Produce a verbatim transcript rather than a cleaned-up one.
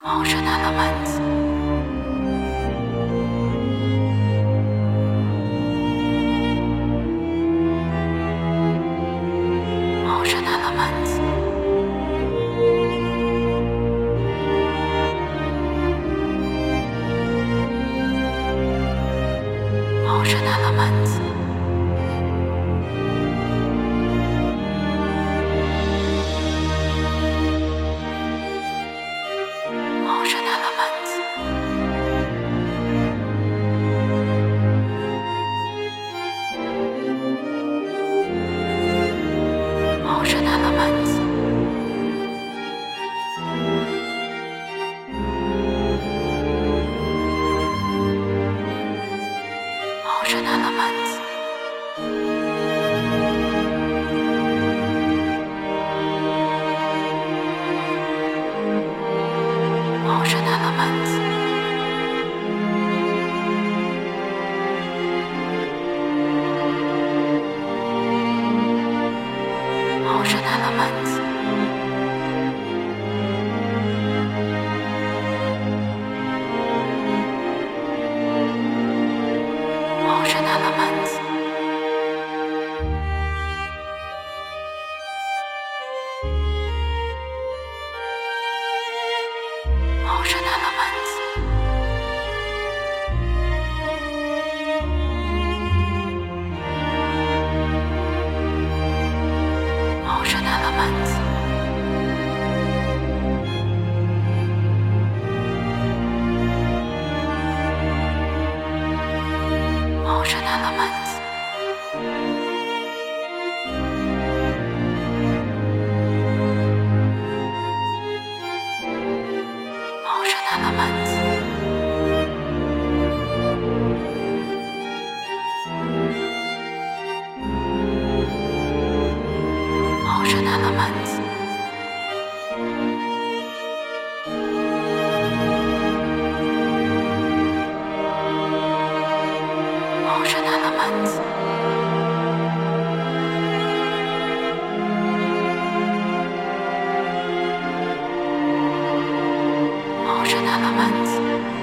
Ocean elements. Ocean elements. Ocean elements. Ocean elements. Ocean elements. Ocean elements. Ocean elements. Ocean elements. Ocean elements. Ocean elements. Ocean elements. Ocean elements. Ocean elements. Ocean elements. Ocean elements. Ocean elements.